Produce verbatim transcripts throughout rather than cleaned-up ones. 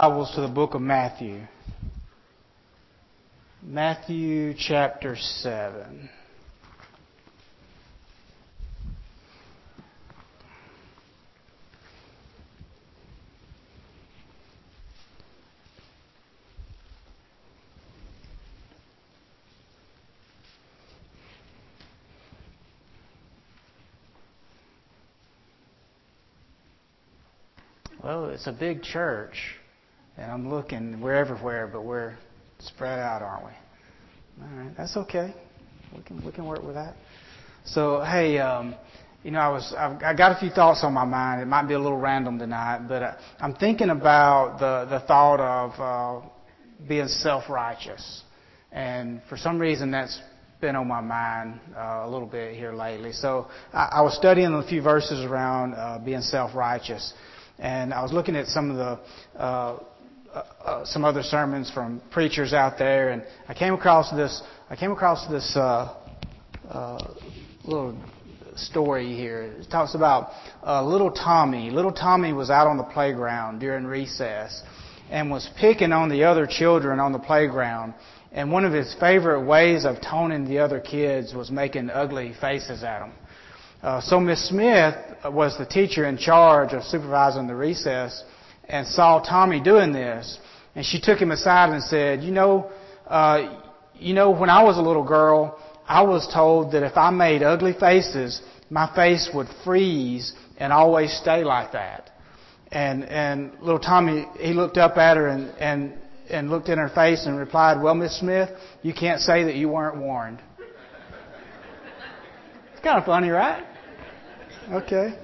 Bibles to the book of Matthew. Matthew chapter seven. Well, it's a big church, and I'm looking, we're everywhere, but we're spread out, aren't we? All right, that's okay. We can we can work with that. So, hey, um, you know, I was I've, I got a few thoughts on my mind. It might be a little random tonight, but uh, I'm thinking about the the thought of uh, being self-righteous, and for some reason that's been on my mind uh, a little bit here lately. So, I, I was studying a few verses around uh, being self-righteous. And I was looking at some of the uh, uh, some other sermons from preachers out there, and I came across this. I came across this uh, uh, little story here. It talks about uh, little Tommy. Little Tommy was out on the playground during recess and was picking on the other children on the playground. And one of his favorite ways of taunting the other kids was making ugly faces at them. Uh, so Miss Smith was the teacher in charge of supervising the recess and saw Tommy doing this. And she took him aside and said, you know, uh, you know, when I was a little girl, I was told that if I made ugly faces, my face would freeze and always stay like that. And, and little Tommy, he looked up at her and, and, and looked in her face and replied, well, Miss Smith, you can't say that you weren't warned. It's kind of funny, right? Okay.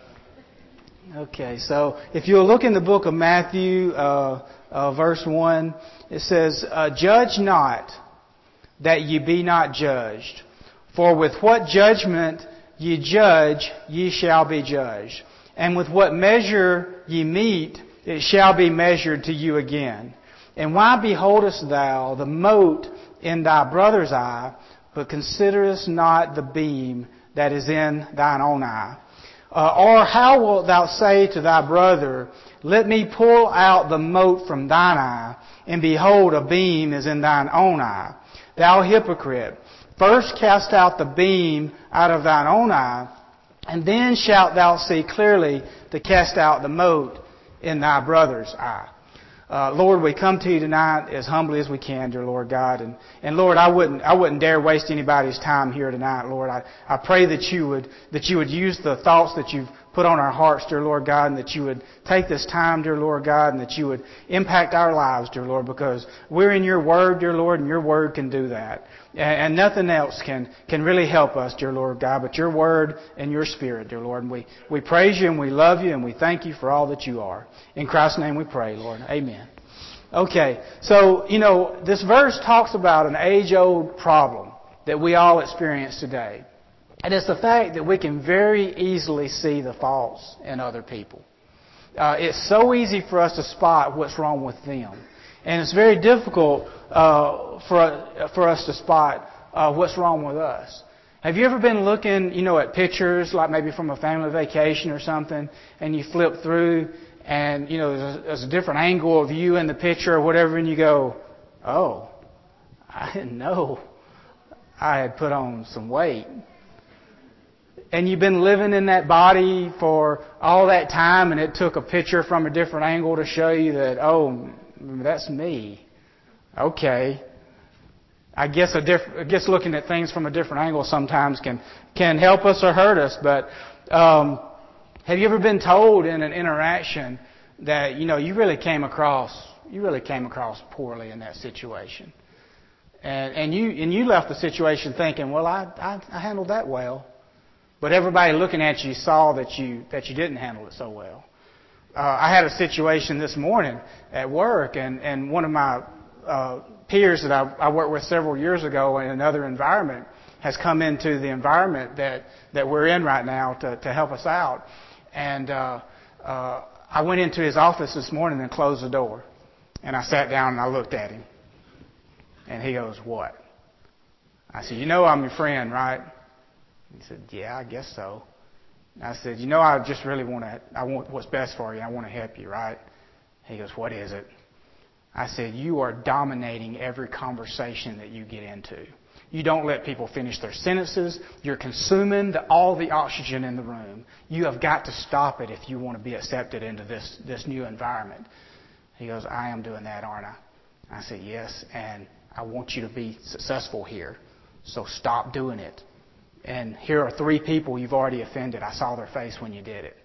Okay, so if you'll look in the book of Matthew, uh, uh, verse one, it says, uh, judge not that ye be not judged. For with what judgment ye judge, ye shall be judged. And with what measure ye meet, it shall be measured to you again. And why beholdest thou the mote in thy brother's eye, but considerest not the beam that is in thine own eye? Uh, or how wilt thou say to thy brother, let me pull out the mote from thine eye, and behold, a beam is in thine own eye? Thou hypocrite, first cast out the beam out of thine own eye, and then shalt thou see clearly to cast out the mote in thy brother's eye. Uh, Lord, we come to you tonight as humbly as we can, dear Lord God. And, and Lord, I wouldn't, I wouldn't dare waste anybody's time here tonight, Lord. I, I pray that you would, that you would use the thoughts that you've put on our hearts, dear Lord God, and that you would take this time, dear Lord God, and that you would impact our lives, dear Lord, because we're in your word, dear Lord, and your word can do that. And, and nothing else can, can really help us, dear Lord God, but your word and your spirit, dear Lord. And we, we praise you and we love you and we thank you for all that you are. In Christ's name we pray, Lord. Amen. Okay, so, you know, this verse talks about an age-old problem that we all experience today. And it's the fact that we can very easily see the faults in other people. Uh, it's so easy for us to spot what's wrong with them. And it's very difficult uh, for, for us to spot uh, what's wrong with us. Have you ever been looking, you know, at pictures, like maybe from a family vacation or something, and you flip through and, you know, there's a, there's a different angle of you in the picture or whatever, and you go, oh, I didn't know I had put on some weight. And you've been living in that body for all that time, and it took a picture from a different angle to show you that, oh, that's me. Okay. I guess a diff- I guess looking at things from a different angle sometimes can can help us or hurt us. But um, have you ever been told in an interaction that, you know, you really came across you really came across poorly in that situation, and and you and you left the situation thinking, well, I I, I handled that well. But everybody looking at you saw that you that you didn't handle it so well. Uh, I had a situation this morning at work, and, and one of my uh, peers that I, I worked with several years ago in another environment has come into the environment that, that we're in right now to, to help us out. And uh, uh, I went into his office this morning and closed the door. And I sat down and I looked at him. And he goes, what? I said, you know I'm your friend, right? He said, yeah, I guess so. I said, you know, I just really want to, I want what's best for you. I want to help you, right? He goes, what is it? I said, you are dominating every conversation that you get into. You don't let people finish their sentences. You're consuming the, all the oxygen in the room. You have got to stop it if you want to be accepted into this, this new environment. He goes, I am doing that, aren't I? I said, yes, and I want you to be successful here. So stop doing it. And here are three people you've already offended. I saw their face when you did it.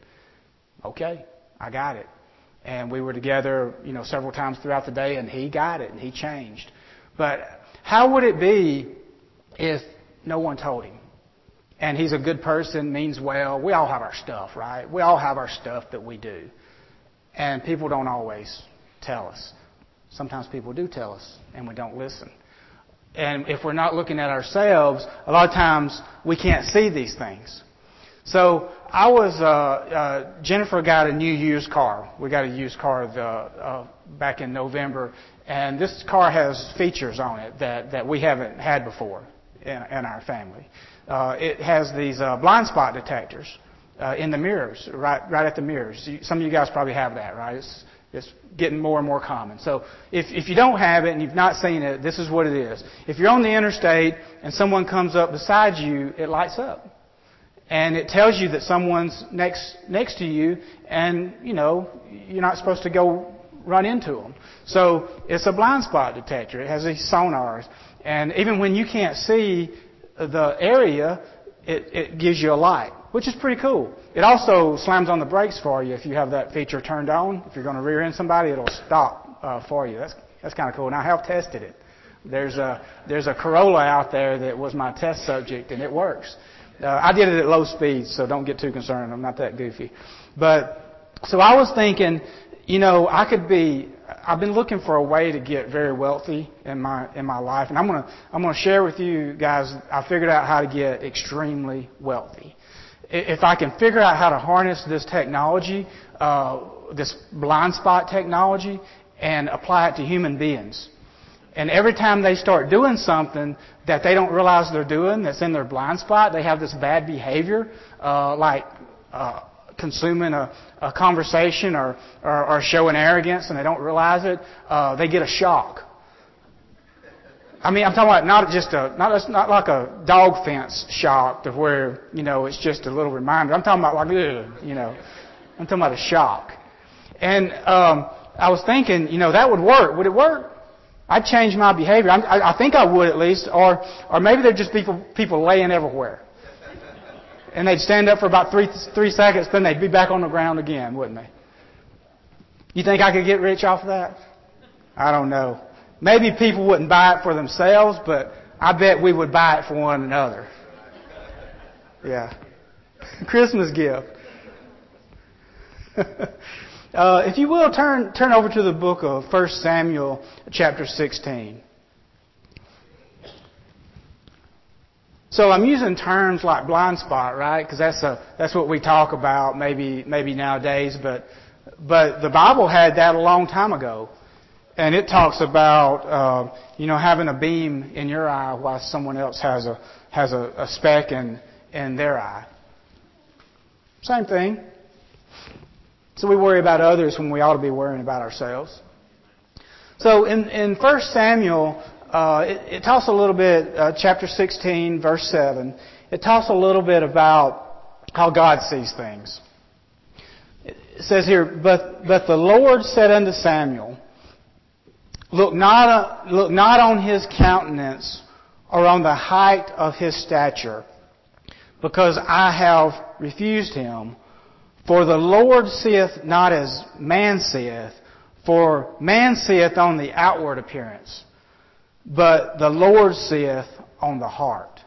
Okay, I got it. And we were together, you know, several times throughout the day, and he got it, and he changed. But how would it be if no one told him? And he's a good person, means well. We all have our stuff, right? We all have our stuff that we do. And people don't always tell us. Sometimes people do tell us, and we don't listen. And if we're not looking at ourselves, a lot of times we can't see these things. So I was, uh, uh, Jennifer got a new used car. We got a used car the, uh, back in November. And this car has features on it that, that we haven't had before in, in our family. Uh, it has these uh, blind spot detectors uh, in the mirrors, right, right at the mirrors. Some of you guys probably have that, right? It's, It's getting more and more common. So if, if you don't have it and you've not seen it, this is what it is. If you're on the interstate and someone comes up beside you, it lights up. And it tells you that someone's next next to you and, you know, you're not supposed to go run into them. So it's a blind spot detector. It has these sonars. And even when you can't see the area, it, it gives you a light, which is pretty cool. It also slams on the brakes for you if you have that feature turned on. If you're going to rear end somebody, it'll stop uh, for you. That's that's kind of cool. And I have tested it. There's a there's a Corolla out there that was my test subject, and it works. Uh, I did it at low speed, so don't get too concerned. I'm not that goofy. But so I was thinking, you know, I could be. I've been looking for a way to get very wealthy in my in my life, and I'm gonna I'm gonna share with you guys. I figured out how to get extremely wealthy. If I can figure out how to harness this technology, uh, this blind spot technology, and apply it to human beings. And every time they start doing something that they don't realize they're doing, that's in their blind spot, they have this bad behavior, uh, like uh, consuming a, a conversation or, or, or showing arrogance, and they don't realize it, uh, they get a shock. I mean, I'm talking about not just a, not, not like a dog fence shock to where, you know, it's just a little reminder. I'm talking about like, ugh, you know, I'm talking about a shock. And um, I was thinking, you know, that would work. Would it work? I'd change my behavior. I, I think I would at least. Or or maybe there'd just be people, people laying everywhere. And they'd stand up for about three three seconds, then they'd be back on the ground again, wouldn't they? You think I could get rich off of that? I don't know. Maybe people wouldn't buy it for themselves, but I bet we would buy it for one another. Yeah. Christmas gift. uh, if you will, turn turn over to the book of First Samuel chapter sixteen. So I'm using terms like blind spot, right? Because that's a that's what we talk about maybe maybe nowadays, but but the Bible had that a long time ago. And it talks about, uh, you know, having a beam in your eye while someone else has a has a, a speck in in their eye. Same thing. So we worry about others when we ought to be worrying about ourselves. So in in First Samuel, uh, it, it talks a little bit, uh, chapter sixteen, verse seven. It talks a little bit about how God sees things. It says here, but but the Lord said unto Samuel, Look not, look not on his countenance or on the height of his stature, because I have refused him. For the Lord seeth not as man seeth, for man seeth on the outward appearance, but the Lord seeth on the heart.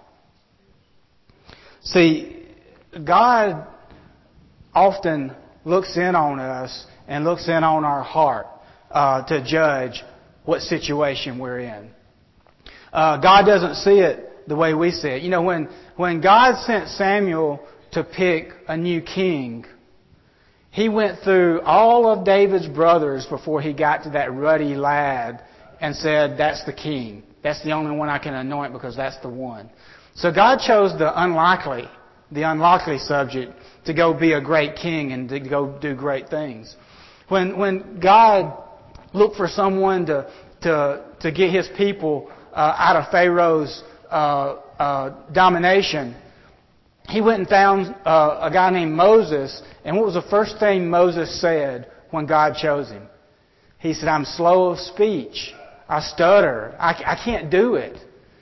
See, God often looks in on us and looks in on our heart uh, to judge what situation we're in. Uh, God doesn't see it the way we see it. You know, when, when God sent Samuel to pick a new king, he went through all of David's brothers before he got to that ruddy lad and said, that's the king. That's the only one I can anoint because that's the one. So God chose the unlikely, the unlikely subject to go be a great king and to go do great things. When when God looked for someone to to to get His people uh, out of Pharaoh's uh, uh, domination, He went and found uh, a guy named Moses. And what was the first thing Moses said when God chose him? He said, "I'm slow of speech. I stutter. I, I can't do it.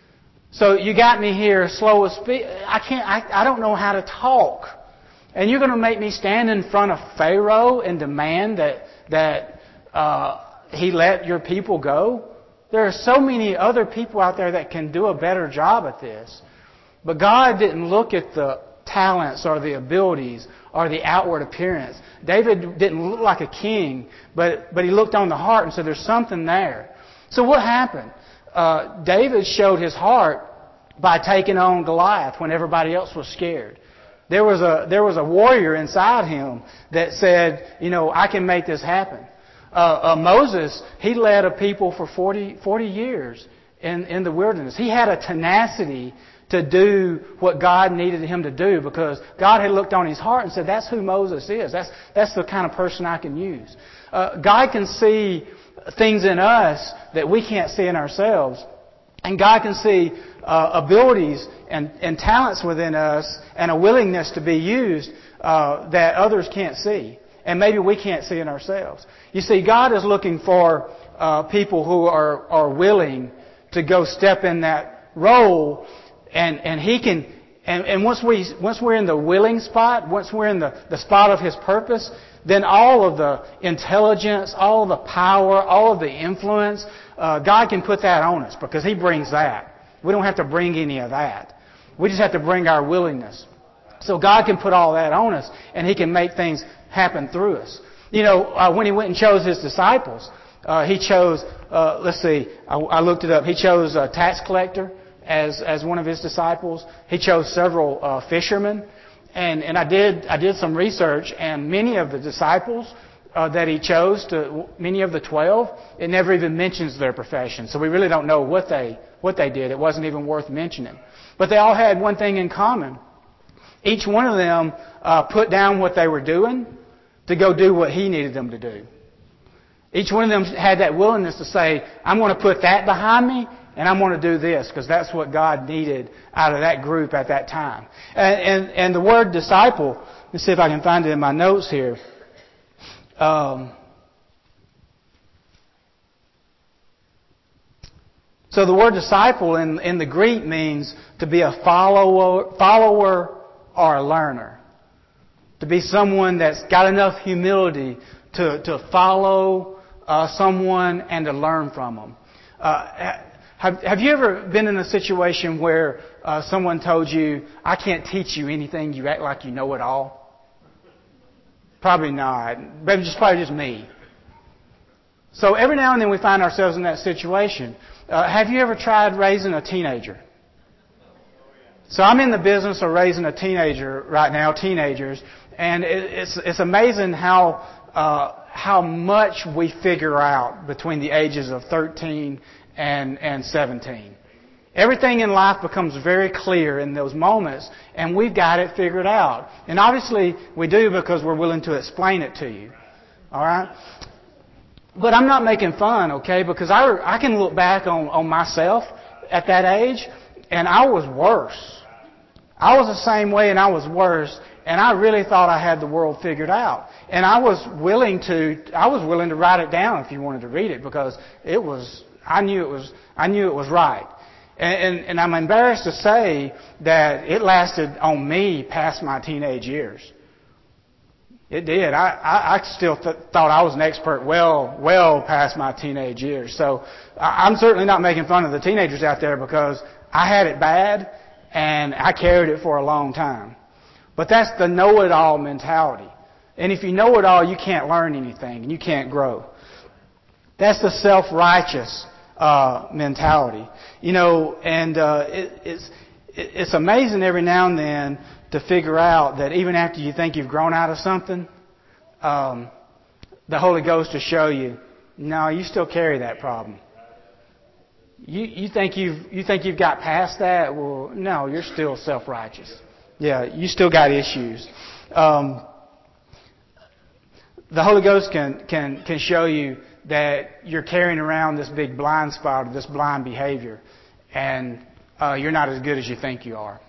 So you got me here slow of speech. I can't. I, I don't know how to talk. And you're going to make me stand in front of Pharaoh and demand that that uh, he let your people go? There are so many other people out there that can do a better job at this." But God didn't look at the talents or the abilities or the outward appearance. David didn't look like a king, but but he looked on the heart and said, "There's something there." So what happened? Uh, David showed his heart by taking on Goliath when everybody else was scared. There was a there was a warrior inside him that said, you know, I can make this happen. Uh, uh, Moses, he led a people for forty, forty years in, in the wilderness. He had a tenacity to do what God needed him to do because God had looked on his heart and said, that's who Moses is. That's that's the kind of person I can use. Uh, God can see things in us that we can't see in ourselves. And God can see uh, abilities and, and talents within us and a willingness to be used uh, that others can't see. And maybe we can't see in ourselves. You see, God is looking for uh, people who are, are willing to go step in that role. And, and He can... And, and once, we, once we're in the willing spot, once we're in the, the spot of His purpose, then all of the intelligence, all of the power, all of the influence, uh, God can put that on us because He brings that. We don't have to bring any of that. We just have to bring our willingness. So God can put all that on us and He can make things happen through us. You know, uh, when He went and chose His disciples, uh, He chose, uh, let's see, I, I looked it up. He chose a tax collector as as one of His disciples. He chose several uh, fishermen. And and I did I did some research, and many of the disciples uh, that He chose, to many of the twelve, it never even mentions their profession. So we really don't know what they what they did. It wasn't even worth mentioning. But they all had one thing in common. Each one of them uh, put down what they were doing to go do what He needed them to do. Each one of them had that willingness to say, I'm going to put that behind me, and I'm going to do this because that's what God needed out of that group at that time. And, and, and the word disciple, let's see if I can find it in my notes here. Um, so the word disciple in, in the Greek means to be a follower, follower or a learner. To be someone that's got enough humility to, to follow uh, someone and to learn from them. Uh, Have, have you ever been in a situation where uh, someone told you, I can't teach you anything, you act like you know it all? Probably not. Maybe just probably just me. So every now and then we find ourselves in that situation. Uh, have you ever tried raising a teenager? So I'm in the business of raising a teenager right now, teenagers, and it, it's it's amazing how uh, how much we figure out between the ages of thirteen and and seventeen. Everything in life becomes very clear in those moments, and we've got it figured out. And obviously we do because we're willing to explain it to you. All right? But I'm not making fun, okay? Because I, I can look back on, on myself at that age, and I was worse. I was the same way, and I was worse, and I really thought I had the world figured out. And I was willing to I was willing to write it down if you wanted to read it, because it was I knew it was I knew it was right. And, and, and I'm embarrassed to say that it lasted on me past my teenage years. It did. I, I, I still th- thought I was an expert well, well past my teenage years. So I, I'm certainly not making fun of the teenagers out there, because I had it bad and I carried it for a long time. But that's the know-it-all mentality. And if you know it all, you can't learn anything and you can't grow. That's the self-righteous uh, mentality. You know, and uh, it, it's it's amazing every now and then to figure out that even after you think you've grown out of something, um, the Holy Ghost will show you, no, you still carry that problem. You you think you've you think you've got past that? Well, no, you're still self-righteous. Yeah, you still got issues. Um, the Holy Ghost can, can, can show you that you're carrying around this big blind spot or this blind behavior, and uh, you're not as good as you think you are.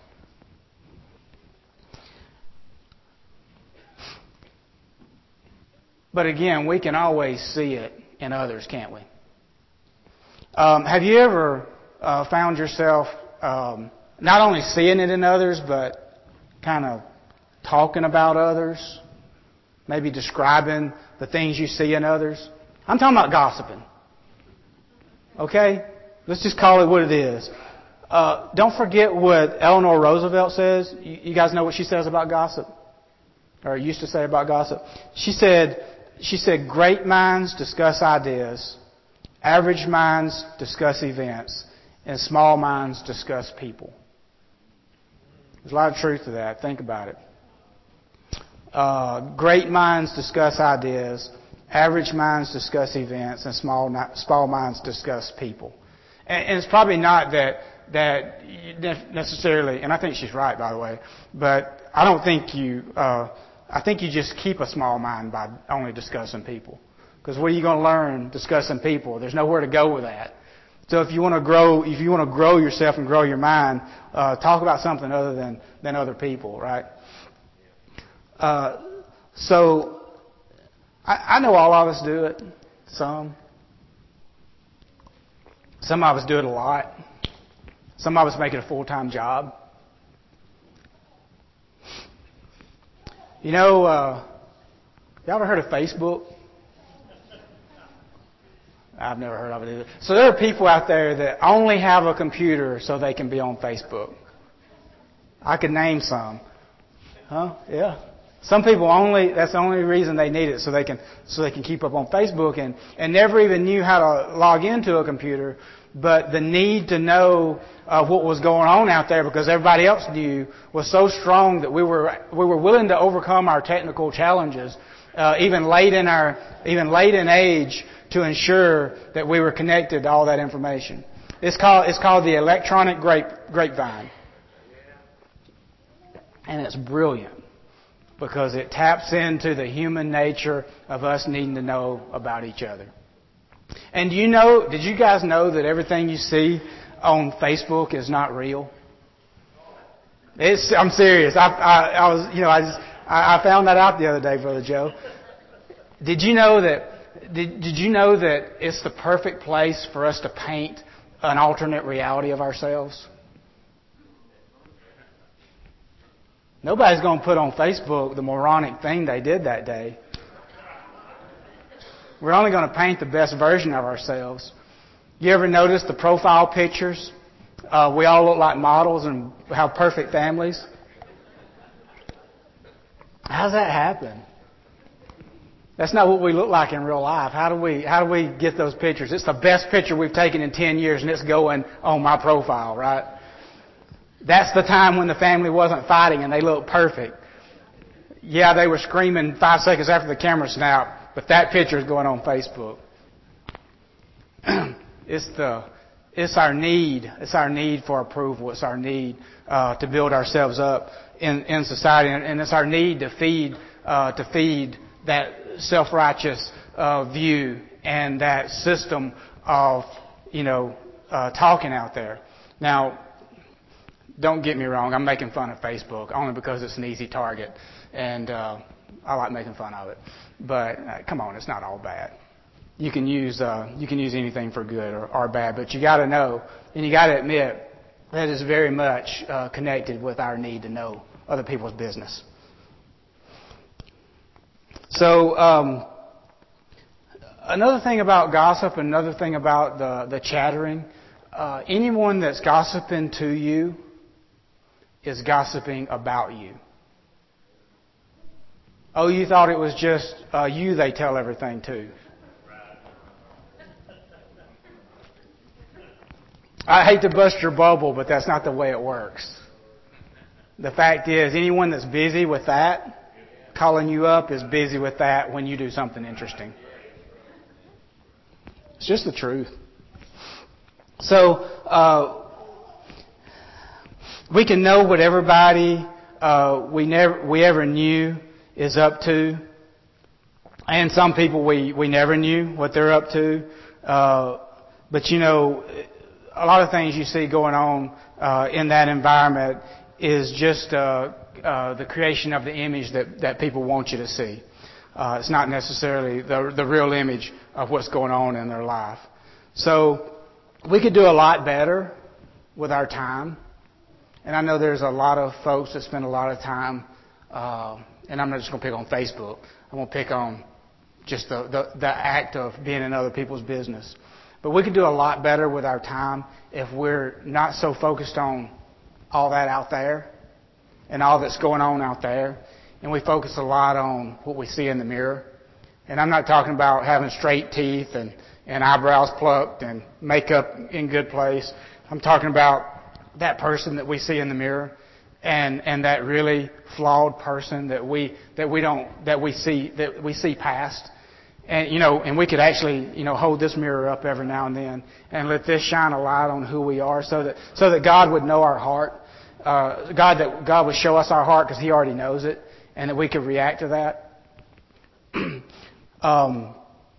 But again, we can always see it in others, can't we? Um, have you ever uh, found yourself um, not only seeing it in others, but kind of talking about others? Maybe describing the things you see in others? I'm talking about gossiping. Okay? Let's just call it what it is. Uh, don't forget what Eleanor Roosevelt says. You, you guys know what she says about gossip? Or used to say about gossip? She said, she said, great minds discuss ideas, average minds discuss events, and small minds discuss people. There's a lot of truth to that. Think about it. Uh, great minds discuss ideas, average minds discuss events, and small small minds discuss people. And, and it's probably not that that necessarily, and I think she's right, by the way, but I don't think you. Uh, I think you just keep a small mind by only discussing people. Because what are you going to learn discussing people? There's nowhere to go with that. So if you want to grow, if you want to grow yourself and grow your mind, uh, talk about something other than than other people, right? Uh, so, I, I know all of us do it. Some. Some of us do it a lot. Some of us make it a full-time job. You know, uh, y'all ever heard of Facebook? I've never heard of it either. So there are people out there that only have a computer so they can be on Facebook. I could name some. Huh? Yeah. Some people only, that's the only reason they need it, so they can, so they can keep up on Facebook and, and never even knew how to log into a computer, but the need to know uh, what was going on out there because everybody else knew was so strong that we were, we were willing to overcome our technical challenges, uh, even late in our, even late in age to ensure that we were connected to all that information. It's called, it's called the electronic grape, grapevine. And it's brilliant. Because it taps into the human nature of us needing to know about each other. And do you know, did you guys know that everything you see on Facebook is not real? It's, I'm serious. I, I, I was, you know, I, just, I, I found that out the other day, Brother Joe. Did you know that, did, did you know that it's the perfect place for us to paint an alternate reality of ourselves? Nobody's going to put on Facebook the moronic thing they did that day. We're only going to paint the best version of ourselves. You ever notice the profile pictures? Uh, we all look like models and have perfect families. How's that happen? That's not what we look like in real life. How do we, how do we get those pictures? It's the best picture we've taken in ten years and it's going on my profile, right? That's the time when the family wasn't fighting and they looked perfect. Yeah, they were screaming five seconds after the camera snapped, but that picture is going on Facebook. It's the, it's our need. It's our need for approval. It's our need uh, to build ourselves up in, in society, and, and it's our need to feed, uh, to feed that self-righteous uh, view and that system of, you know, uh, talking out there. Now, don't get me wrong, I'm making fun of Facebook only because it's an easy target, and uh, I like making fun of it. But uh, come on, it's not all bad. You can use uh, you can use anything for good or, or bad, but you got to know and you got to admit that is very much uh, connected with our need to know other people's business. So um, another thing about gossip, another thing about the the chattering, uh, anyone that's gossiping to you is gossiping about you. Oh, you thought it was just uh, you they tell everything to. I hate to bust your bubble, but that's not the way it works. The fact is, anyone that's busy with that, calling you up, is busy with that when you do something interesting. It's just the truth. So, uh, we can know what everybody uh, we never we ever knew is up to. And some people we, we never knew what they're up to. Uh, but you know, a lot of things you see going on uh, in that environment is just uh, uh, the creation of the image that, that people want you to see. Uh, it's not necessarily the, the real image of what's going on in their life. So we could do a lot better with our time. And I know there's a lot of folks that spend a lot of time, uh, and I'm not just going to pick on Facebook. I'm going to pick on just the, the, the act of being in other people's business. But we could do a lot better with our time if we're not so focused on all that out there and all that's going on out there. And we focus a lot on what we see in the mirror. And I'm not talking about having straight teeth and, and eyebrows plucked and makeup in good place. I'm talking about that person that we see in the mirror and, and that really flawed person that we that we don't that we see that we see past. And you know, and we could actually, you know, hold this mirror up every now and then and let this shine a light on who we are, so that so that God would know our heart. Uh, God that God would show us our heart because He already knows it, and that we could react to that. um,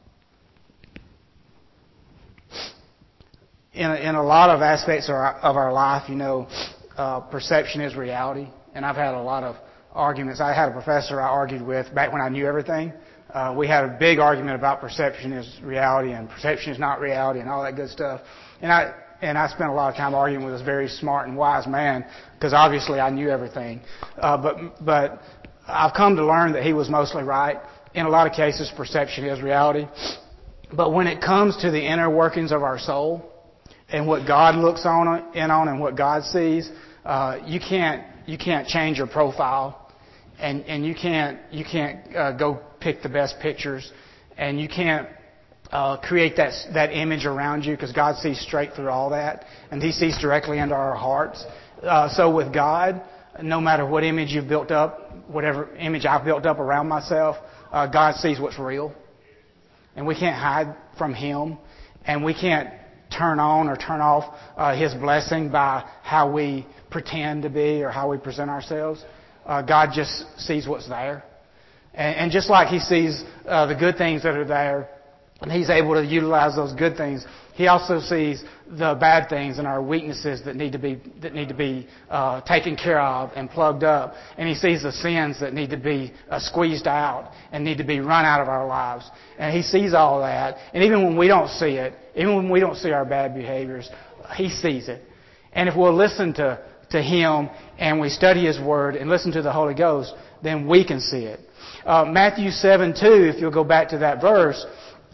in a, in a lot of aspects of our, of our life, you know, uh, perception is reality, and I've had a lot of arguments. I had a professor I argued with back when I knew everything. Uh, we had a big argument about perception is reality and perception is not reality and all that good stuff. And I and I spent a lot of time arguing with this very smart and wise man because obviously I knew everything. Uh, but but I've come to learn that he was mostly right. In a lot of cases, perception is reality. But when it comes to the inner workings of our soul and what God looks on in on and what God sees, uh, you can't you can't change your profile. And, and you can't you can't uh, go pick the best pictures, and you can't uh, create that that image around you because God sees straight through all that, and He sees directly into our hearts. Uh, so with God, no matter what image you've built up, whatever image I've built up around myself, uh, God sees what's real, and we can't hide from Him, and we can't turn on or turn off uh, His blessing by how we pretend to be or how we present ourselves. Uh, God just sees what's there. And, and just like He sees uh, the good things that are there, and He's able to utilize those good things, He also sees the bad things and our weaknesses that need to be that need to be uh, taken care of and plugged up. And He sees the sins that need to be uh, squeezed out and need to be run out of our lives. And He sees all that. And even when we don't see it, even when we don't see our bad behaviors, He sees it. And if we'll listen to to Him and we study His Word and listen to the Holy Ghost, then we can see it. Uh, Matthew seven two, if you'll go back to that verse,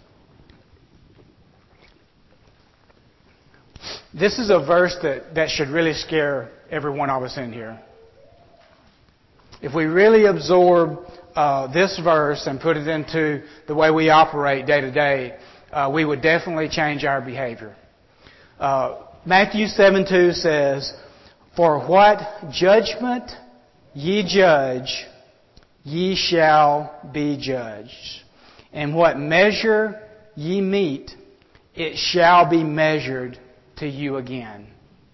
this is a verse that, that should really scare every one of us in here. If we really absorb uh, this verse and put it into the way we operate day to day, uh, we would definitely change our behavior. Uh, Matthew seven two says, "For what judgment ye judge, ye shall be judged. And what measure ye mete, it shall be measured to you again."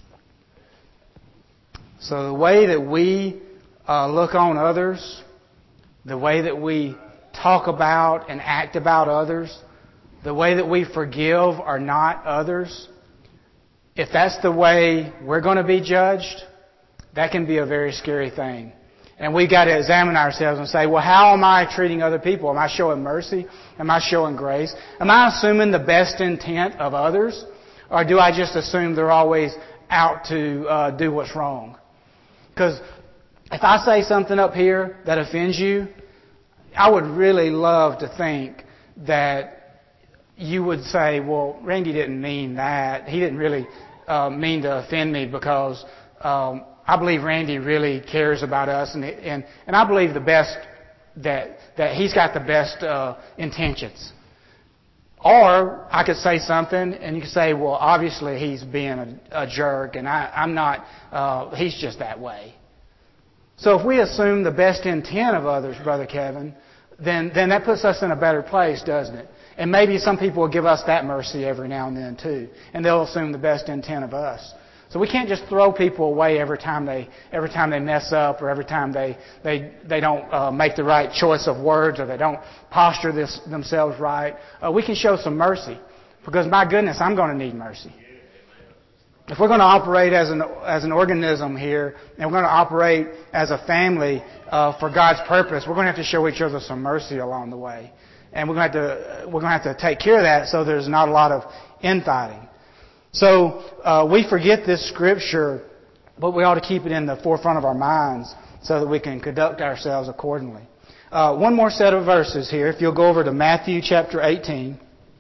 So the way that we uh, look on others, the way that we talk about and act about others, the way that we forgive or not others, if that's the way we're going to be judged, that can be a very scary thing. And we've got to examine ourselves and say, well, how am I treating other people? Am I showing mercy? Am I showing grace? Am I assuming the best intent of others? Or do I just assume they're always out to uh, do what's wrong? Because if I say something up here that offends you, I would really love to think that you would say, well, Randy didn't mean that. He didn't really uh, mean to offend me because um, I believe Randy really cares about us, and and and I believe the best that that he's got the best uh, intentions. Or I could say something, and you could say, well, obviously he's being a, a jerk, and I, I'm not. Uh, he's just that way. So if we assume the best intent of others, Brother Kevin, then then that puts us in a better place, doesn't it? And maybe some people will give us that mercy every now and then too, and they'll assume the best intent of us. So we can't just throw people away every time they every time they mess up or every time they they they don't uh, make the right choice of words or they don't posture this, themselves right. Uh, we can show some mercy because, my goodness, I'm going to need mercy. If we're going to operate as an as an organism here and we're going to operate as a family uh, for God's purpose, we're going to have to show each other some mercy along the way, and we're going to have to we're going to have to take care of that so there's not a lot of infighting. So uh, we forget this scripture, but we ought to keep it in the forefront of our minds so that we can conduct ourselves accordingly. Uh, one more set of verses here. If you'll go over to Matthew chapter eighteen.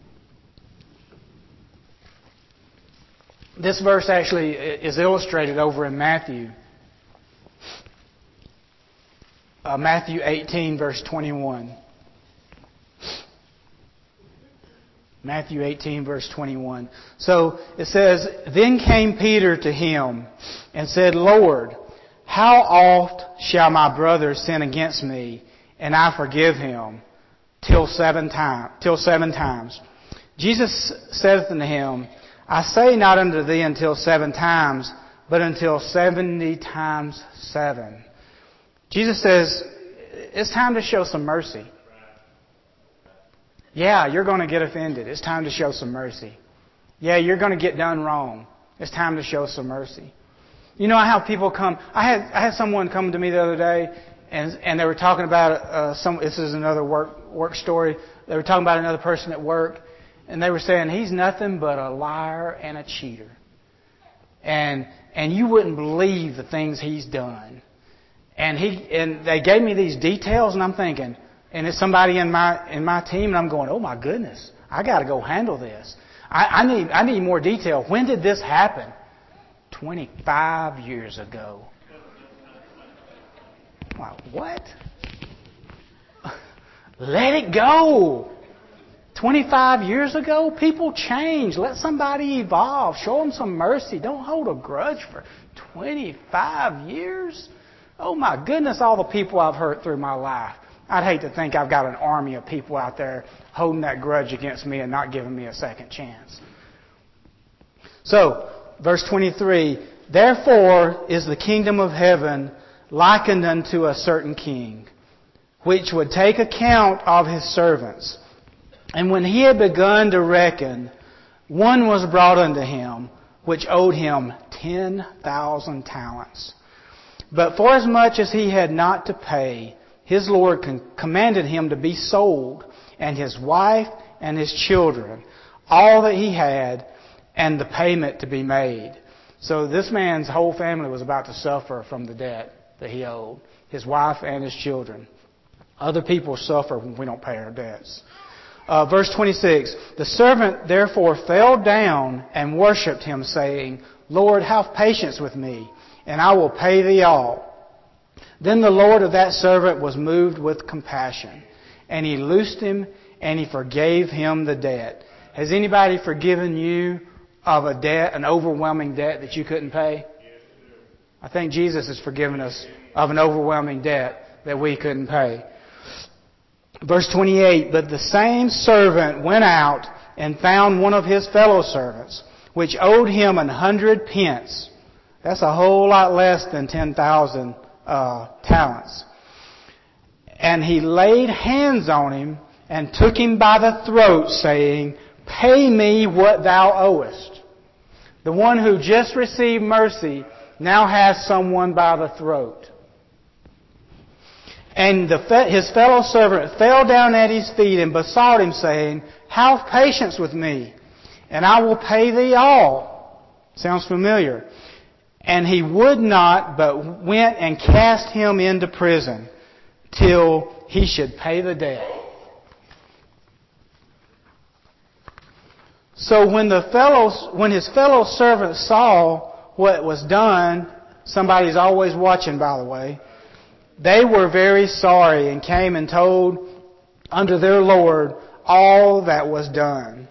This verse actually is illustrated over in Matthew. Uh, Matthew eighteen, verse twenty-one. Matthew eighteen, verse twenty-one. So it says, "Then came Peter to him and said, Lord, how oft shall my brother sin against me, and I forgive him? Till seven times. Till seven times. Jesus saith unto him, I say not unto thee until seven times, but until seventy times seven." Jesus says, it's time to show some mercy. Yeah, you're going to get offended. It's time to show some mercy. Yeah, you're going to get done wrong. It's time to show some mercy. You know how people come... I had I had someone come to me the other day, and and they were talking about... Uh, some. This is another work work story. They were talking about another person at work, and they were saying, he's nothing but a liar and a cheater. And and you wouldn't believe the things he's done. And he and they gave me these details, and I'm thinking... And it's somebody in my in my team, and I'm going, oh my goodness, I got to go handle this. I, I need I need more detail. When did this happen? twenty-five years ago. Wow, what? Let it go. twenty-five years ago, people change. Let somebody evolve. Show them some mercy. Don't hold a grudge for twenty-five years. Oh my goodness, all the people I've hurt through my life. I'd hate to think I've got an army of people out there holding that grudge against me and not giving me a second chance. So, verse twenty-three, "Therefore is the kingdom of heaven likened unto a certain king, which would take account of his servants. And when he had begun to reckon, one was brought unto him, which owed him ten thousand talents. But forasmuch as he had not to pay, his Lord commanded him to be sold, and his wife and his children, all that he had, and the payment to be made." So this man's whole family was about to suffer from the debt that he owed. His wife and his children. Other people suffer when we don't pay our debts. Uh, verse twenty-six, "The servant therefore fell down and worshipped him, saying, Lord, have patience with me, and I will pay thee all. Then the Lord of that servant was moved with compassion, and he loosed him, and he forgave him the debt." Has anybody forgiven you of a debt, an overwhelming debt that you couldn't pay? I think Jesus has forgiven us of an overwhelming debt that we couldn't pay. Verse twenty-eight, "But the same servant went out and found one of his fellow servants, which owed him an hundred pence." That's a whole lot less than ten thousand uh, talents. "And he laid hands on him and took him by the throat, saying, Pay me what thou owest." The one who just received mercy now has someone by the throat. "And the, his fellow servant fell down at his feet and besought him, saying, Have patience with me, and I will pay thee all." Sounds familiar. "And he would not, but went and cast him into prison till he should pay the debt." So when the fellows, when his fellow servants saw what was done, somebody's always watching, by the way, they were very sorry and came and told unto their Lord all that was done.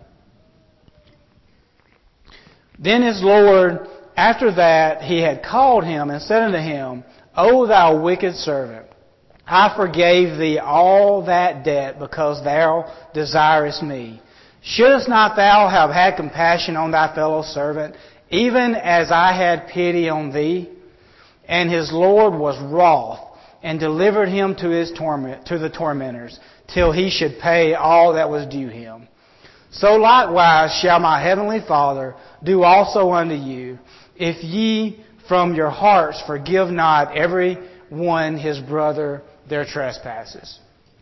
Then his Lord, after that, he had called him and said unto him, O thou wicked servant, I forgave thee all that debt because thou desirest me. Shouldest not thou have had compassion on thy fellow servant, even as I had pity on thee. And his Lord was wroth, and delivered him to his torment, to the tormentors, till he should pay all that was due him. So likewise shall my heavenly Father do also unto you, if ye from your hearts forgive not every one his brother their trespasses.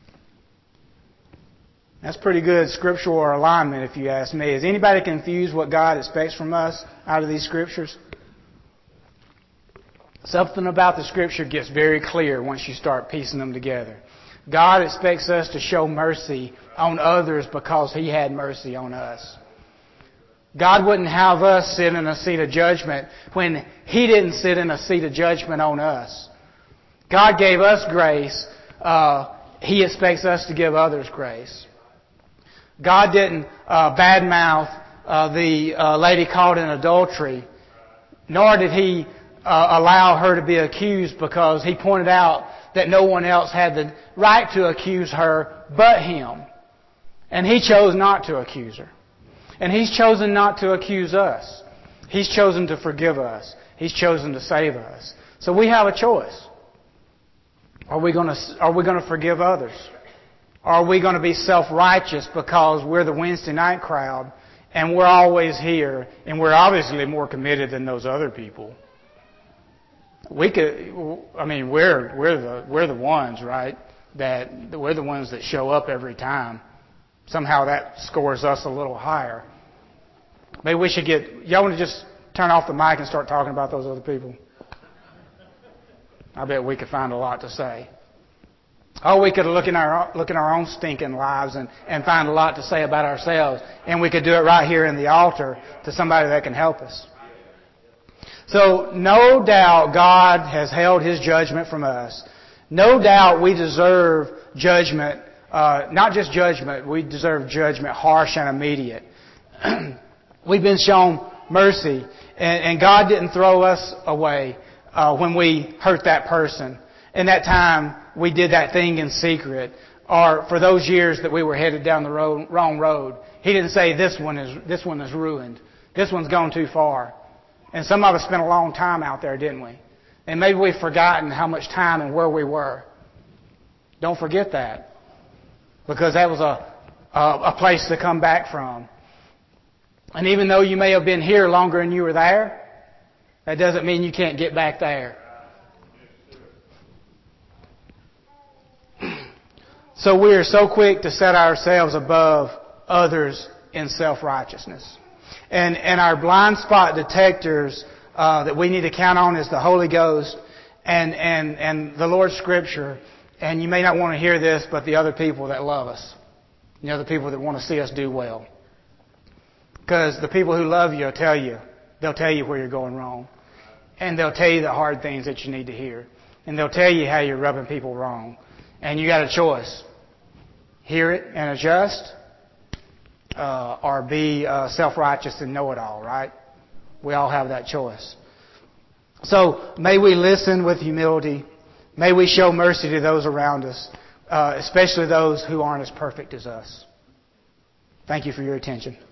That's pretty good scriptural alignment, if you ask me. Is anybody confused what God expects from us out of these scriptures? Something about the scripture gets very clear once you start piecing them together. God expects us to show mercy on others because He had mercy on us. God wouldn't have us sit in a seat of judgment when He didn't sit in a seat of judgment on us. God gave us grace. Uh, he expects us to give others grace. God didn't uh, badmouth uh, the uh, lady caught in adultery, nor did He uh, allow her to be accused, because He pointed out that no one else had the right to accuse her but Him. And He chose not to accuse her. And He's chosen not to accuse us. He's chosen to forgive us. He's chosen to save us. So we have a choice. Are we going to, are we going to forgive others? Are we going to be self-righteous because we're the Wednesday night crowd and we're always here and we're obviously more committed than those other people? We could, I mean, we're, we're the, we're the ones, right? That, we're the ones that show up every time. Somehow that scores us a little higher. Maybe we should get, y'all want to just turn off the mic and start talking about those other people? I bet we could find a lot to say. Or we could look in our look in our own stinking lives and, and find a lot to say about ourselves. And we could do it right here in the altar to somebody that can help us. So no doubt God has held His judgment from us. No doubt we deserve judgment, uh, not just judgment, we deserve judgment harsh and immediate. We've been shown mercy, and, and God didn't throw us away uh, when we hurt that person. In that time, we did that thing in secret, or for those years that we were headed down the road, wrong road. He didn't say, this one is this one is ruined. This one's gone too far. And some of us spent a long time out there, didn't we? And maybe we've forgotten how much time and where we were. Don't forget that, because that was a a, a place to come back from. And even though you may have been here longer than you were there, that doesn't mean you can't get back there. So we are so quick to set ourselves above others in self-righteousness. And, and our blind spot detectors uh, that we need to count on is the Holy Ghost and, and, and the Lord's Scripture. And you may not want to hear this, but the other people that love us. You know, the people that want to see us do well. Because the people who love you will tell you. They'll tell you where you're going wrong. And they'll tell you the hard things that you need to hear. And they'll tell you how you're rubbing people wrong. And you got a choice. Hear it and adjust, uh, or be uh, self-righteous and know-it-all, right? We all have that choice. So may we listen with humility. May we show mercy to those around us, uh, especially those who aren't as perfect as us. Thank you for your attention.